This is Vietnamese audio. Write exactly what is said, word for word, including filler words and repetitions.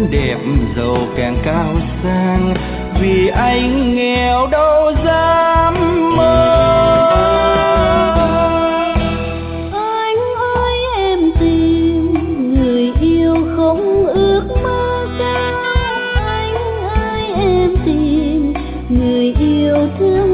đẹp giàu càng cao sang, vì anh nghèo đâu dám mơ. Anh ơi em tìm người yêu không ước mơ cao, anh ơi em tìm người yêu thương